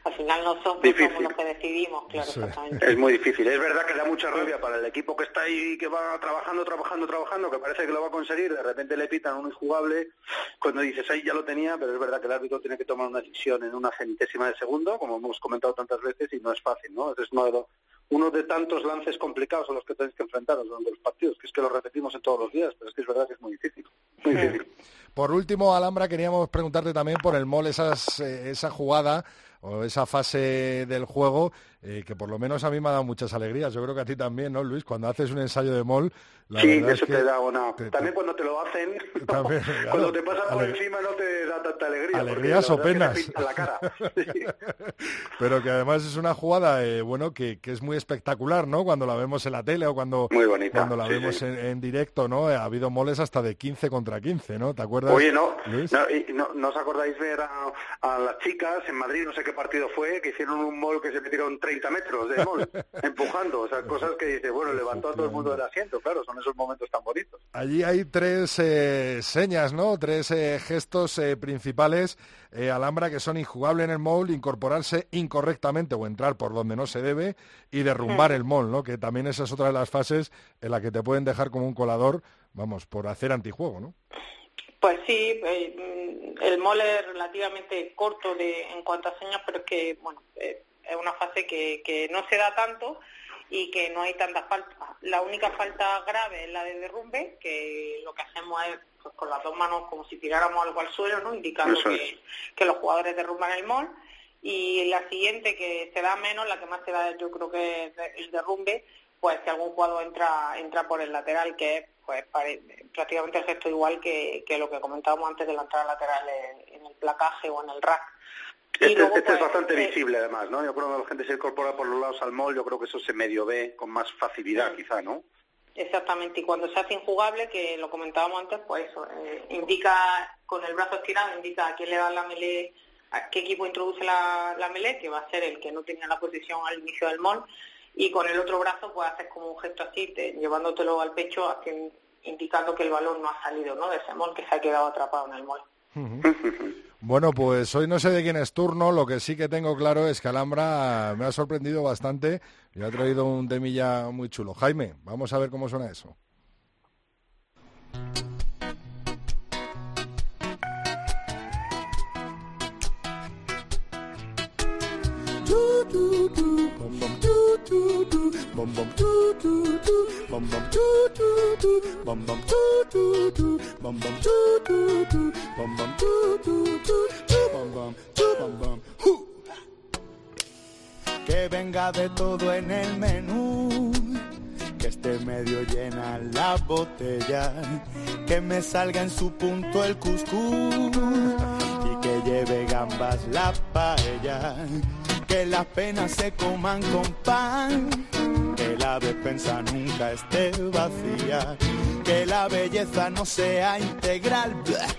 al final nosotros somos los que decidimos, claro, sí. Exactamente.
Es muy difícil. Es verdad que da mucha rabia para el equipo que está ahí, que va trabajando, que parece que lo va a conseguir, de repente le pitan un injugable, cuando dices, ahí ya lo tenía, pero es verdad que el árbitro tiene que tomar una decisión en una centésima de segundo, como hemos comentado tantas veces, y no es fácil, ¿no? Es uno de tantos lances complicados a los que tenéis que enfrentaros durante los partidos, que es que lo repetimos en todos los días, pero es que es verdad que es muy difícil. Muy difícil.
Por último, Alhambra, queríamos preguntarte también por el MOL, esa jugada o esa fase del juego, que por lo menos a mí me ha dado muchas alegrías. Yo creo que a ti también, ¿no, Luis? Cuando haces un ensayo de MOL,
sí, eso te da una... También cuando te lo hacen,
también, claro,
cuando te pasan por encima no te da tanta alegría.
Alegrías o penas.
La cara. Sí.
Pero que además es una jugada, que es muy espectacular, ¿no? Cuando la vemos en la tele o cuando la vemos en directo, ¿no? Ha habido moles hasta de 15 contra 15, ¿no? ¿Te acuerdas?
Oye, ¿no os acordáis ver a las chicas en Madrid, no sé qué partido fue, que hicieron un mol que se metieron 30 metros de mol, empujando? O sea, cosas que dice, bueno, levantó a todo el mundo del asiento, claro, son esos momentos tan bonitos.
Allí hay 3 señas, ¿no? 3 gestos principales, Alhambra, que son injugable en el mall, incorporarse incorrectamente o entrar por donde no se debe y derrumbar el mall, ¿no? Que también esa es otra de las fases en la que te pueden dejar como un colador, vamos, por hacer antijuego, ¿no?
Pues sí, el mall es relativamente corto en cuanto a señas, pero es que, bueno, es una fase que no se da tanto y que no hay tantas faltas. La única falta grave es la de derrumbe, que lo que hacemos es pues, con las dos manos como si tiráramos algo al suelo, ¿no? Indicando que los jugadores derrumban el mall. Y la siguiente, que se da menos, la que más se da yo creo que es el derrumbe, pues si algún jugador entra por el lateral, que es pues prácticamente el gesto igual que lo que comentábamos antes de la entrada lateral en el placaje o en el rack.
Este es bastante visible además, ¿no? Yo creo que la gente se incorpora por los lados al mall, yo creo que eso se medio ve con más facilidad quizá, ¿no?
Exactamente, y cuando se hace injugable, que lo comentábamos antes, pues eso, indica con el brazo estirado, indica a quién le da la melee, a qué equipo introduce la melee, que va a ser el que no tenía la posición al inicio del mall, y con el otro brazo pues haces como un gesto así, llevándotelo al pecho, indicando que el balón no ha salido, ¿no? De ese mall, que se ha quedado atrapado en el mall.
Bueno, pues hoy no sé de quién es turno, lo que sí que tengo claro es que Alhambra me ha sorprendido bastante y ha traído un temilla muy chulo. Jaime, vamos a ver cómo suena eso.
Que venga de todo en el menú, que esté medio llena la botella, que me salga en su punto el cuscús y que lleve gambas la paella, que las penas se coman con pan, que la despensa nunca esté vacía, que la belleza no sea integral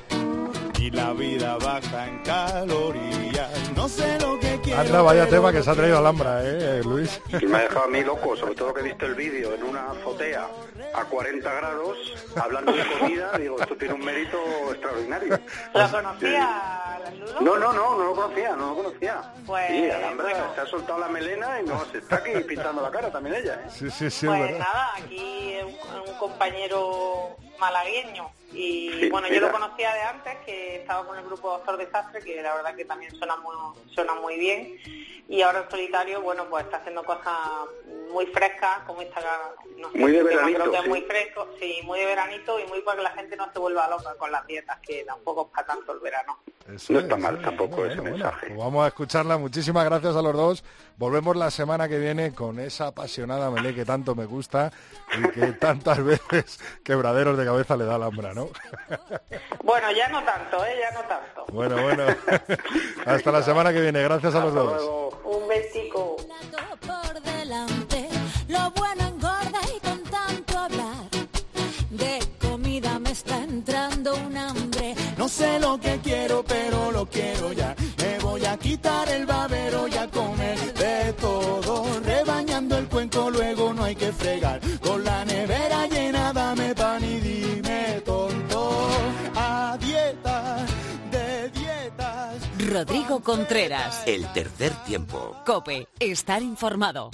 y la vida baja en calorías. No sé lo que quiero.
Anda, vaya tema que se ha traído Alhambra, Luis.
Y me ha dejado a mí loco, sobre todo que he visto el vídeo en una azotea a 40 grados, hablando de comida, digo, esto tiene un mérito extraordinario.
¿Lo conocía, Ludo?
No lo conocía.
Pues,
sí, Alhambra se ha soltado la melena y se está aquí pintando la cara también ella, ¿eh?
Sí,
pues nada, aquí un compañero malagueño. Y bueno, yo lo conocía de antes, que estaba con el grupo Doctor Desastre, que la verdad que también suena muy bien. Y ahora en solitario, bueno, pues está haciendo cosas muy frescas, como esta, no sé,
muy de veranito,
creo que es
sí.
muy fresco, sí, muy de veranito y muy para que la gente no se vuelva loca con las dietas, que tampoco es para tanto el verano.
Eso
no está mal tampoco ese mensaje.
Pues vamos a escucharla. Muchísimas gracias a los dos. Volvemos la semana que viene con esa apasionada melé que tanto me gusta y que tantas veces quebraderos de cabeza le da Alhambra, ¿no?
Bueno, ya no tanto, ya no tanto.
Bueno. Hasta la semana que viene. Gracias a los dos.
Luego. Un besico.
Por delante, lo bueno engorda y con tanto hablar de comida me está entrando un hambre.
No sé lo que quiero, pero lo quiero ya. Me voy a quitar el babero y a comer de todo. Rebañando el cuenco, luego no hay que fregar. Con la nevera llena, dame pan y dime tonto. A dieta, de dietas.
Rodrigo Contreras.
El tercer tiempo.
COPE, estar informado.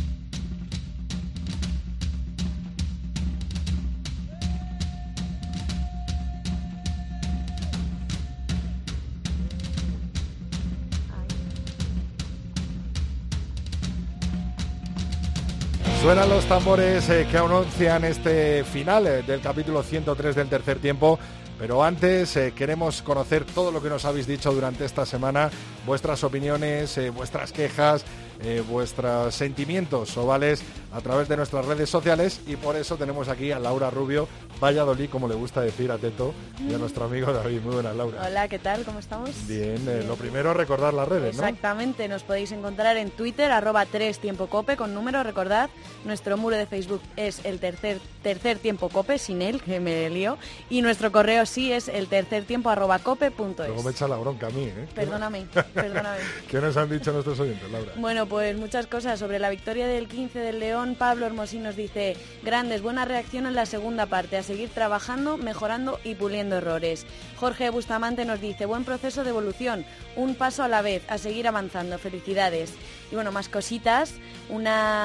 Suenan los tambores que anuncian este final del capítulo 103 del tercer tiempo. Pero antes queremos conocer todo lo que nos habéis dicho durante esta semana, vuestras opiniones, vuestras quejas, vuestros sentimientos ovales a través de nuestras redes sociales, y por eso tenemos aquí a Laura Rubio, Valladolid, como le gusta decir a Teto, y a nuestro amigo David. Muy buenas, Laura.
Hola, ¿qué tal? ¿Cómo estamos?
Bien, lo primero, recordar las redes, ¿no?
Exactamente, nos podéis encontrar en Twitter, @3tiempocope, con número, recordad. Nuestro muro de Facebook es el tercer tiempo cope, sin él, que me lío, y nuestro correo sí es el tercertiempo@cope.es.
Luego me echa la bronca a mí, ¿eh?
Perdóname.
¿Qué nos han dicho nuestros oyentes, Laura?
Bueno, pues muchas cosas. Sobre la victoria del 15 del León, Pablo Hermosín nos dice: grandes, buena reacción en la segunda parte, a seguir trabajando, mejorando y puliendo errores. Jorge Bustamante nos dice: buen proceso de evolución, un paso a la vez, a seguir avanzando, felicidades. Y bueno, más cositas. Un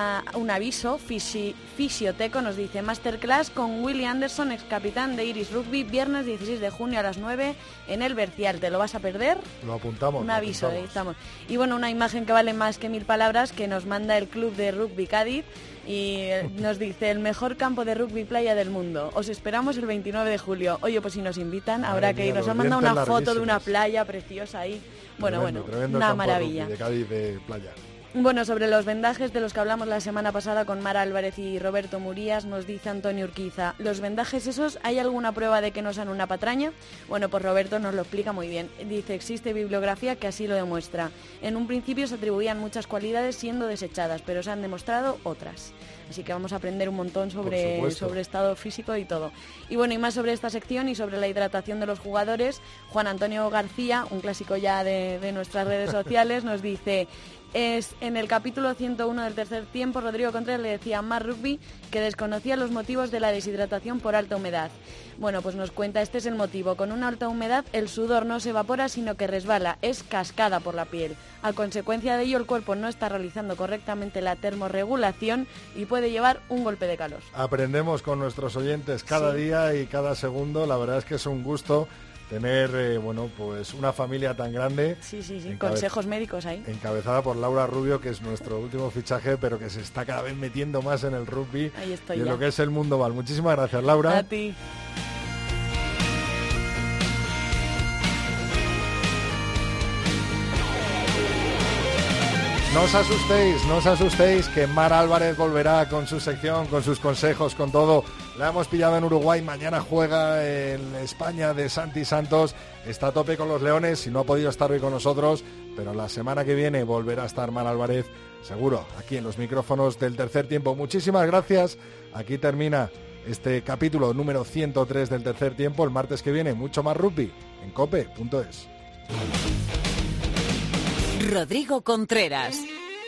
aviso, Fisioteco nos dice: masterclass con Willy Anderson, ex capitán de Iris Rugby, viernes 16 de junio a las 9 en el Bercial. ¿Te lo vas a perder?
Lo apuntamos.
Un aviso, ahí estamos. Y bueno, una imagen que vale más que 1000 palabras, que nos manda el Club de Rugby Cádiz, y nos dice: el mejor campo de rugby playa del mundo. Os esperamos el 29 de julio. Oye, pues si nos invitan, habrá que ir. Nos han mandado una foto de una playa preciosa ahí. Bueno, una maravilla.
De Cádiz de playa.
Bueno, sobre los vendajes de los que hablamos la semana pasada con Mara Álvarez y Roberto Murías, nos dice Antonio Urquiza: ¿los vendajes esos, hay alguna prueba de que no sean una patraña? Bueno, pues Roberto nos lo explica muy bien. Dice: existe bibliografía que así lo demuestra. En un principio se atribuían muchas cualidades siendo desechadas, pero se han demostrado otras. Así que vamos a aprender un montón sobre estado físico y todo. Y bueno, y más sobre esta sección y sobre la hidratación de los jugadores, Juan Antonio García, un clásico ya de nuestras redes sociales, nos dice: en el capítulo 101 del tercer tiempo, Rodrigo Contreras le decía a Mar Rugby que desconocía los motivos de la deshidratación por alta humedad. Bueno, pues nos cuenta: este es el motivo. Con una alta humedad el sudor no se evapora, sino que resbala, es cascada por la piel. A consecuencia de ello, el cuerpo no está realizando correctamente la termorregulación y puede llevar un golpe de calor.
Aprendemos con nuestros oyentes cada día y cada segundo. La verdad es que es un gusto tener, pues una familia tan grande.
Sí, consejos médicos ahí.
Encabezada por Laura Rubio, que es nuestro último fichaje, pero que se está cada vez metiendo más en el rugby y en lo que es el mundo Val. Muchísimas gracias, Laura.
A ti.
No os asustéis, que Mara Álvarez volverá con su sección, con sus consejos, con todo. La hemos pillado en Uruguay, mañana juega en España de Santi Santos, está a tope con los Leones y no ha podido estar hoy con nosotros, pero la semana que viene volverá a estar Mara Álvarez, seguro, aquí en los micrófonos del tercer tiempo. Muchísimas gracias, aquí termina este capítulo número 103 del tercer tiempo. El martes que viene mucho más rugby en cope.es.
Rodrigo Contreras.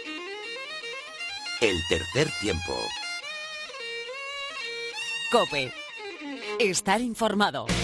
El tercer tiempo.
COPE. Estar informado.